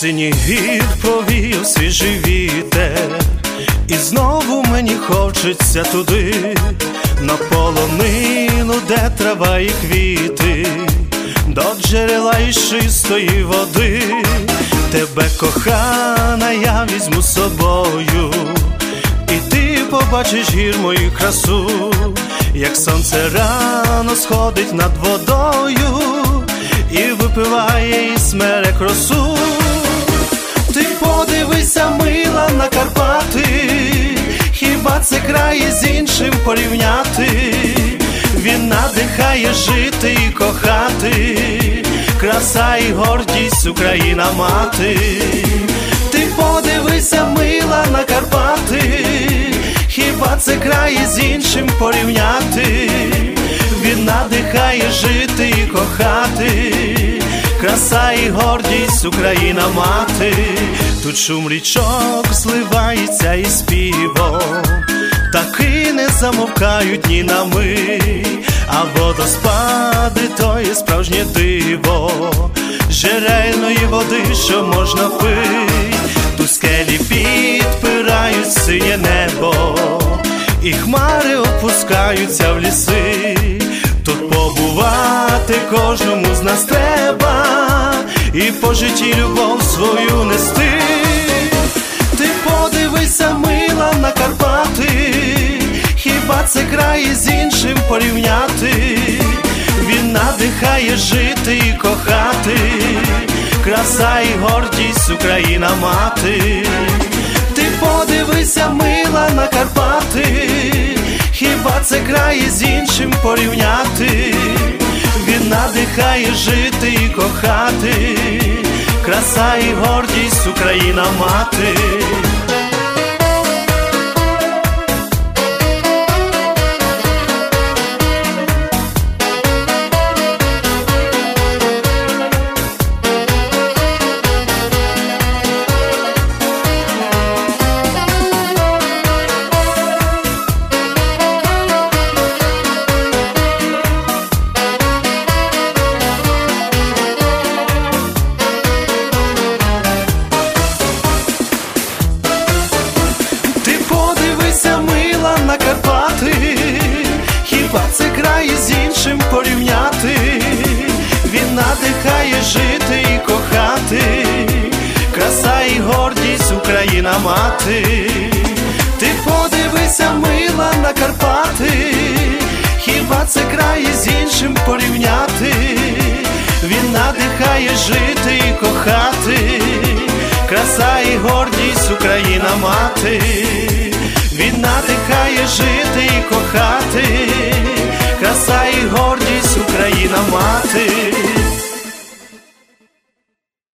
синій гір повіяв свіжий вітер, і знову мені хочеться туди, на полонину, де трава і квіти, до джерела й чистої води. Тебе, кохана, я візьму з собою, і ти побачиш гір мою красу, як сонце рано сходить над водою і випиває із смерек росу. Ти подивися, мила, на Карпати, хіба це край з іншим порівняти? Він надихає жити і кохати, краса і гордість Україна мати. Ти подивися, мила, на Карпати, хіба це край з іншим порівняти? Він надихає жити і кохати, краса і гордість Україна мати. Тут шум річок зливається із співом, таки не замовкають ні на мить, а водоспади — то є справжнє диво джерельної води, що можна пить. Тут скелі підпирають синє небо, і хмари опускаються в ліси. Тут побувати кожному з нас треба, і по житті любов свою нести. Ти подивися, мила, на Карпати, хіба це край з іншим порівняти? Він надихає жити і кохати, краса і гордість Україна мати. Ти подивися, мила, на Карпати, хіба це край з іншим порівняти? Він надихає жити і кохати, краса і гордість Україна мати. Хіба це край з іншим порівняти? Він надихає жити і кохати, краса і гордість Україна мати. Ти подивися, мила, на Карпати, хіба це край з іншим порівняти? Він надихає жити і кохати, краса і гордість Україна мати. Він надихає жити і кохати, краса і гордість Україна мати.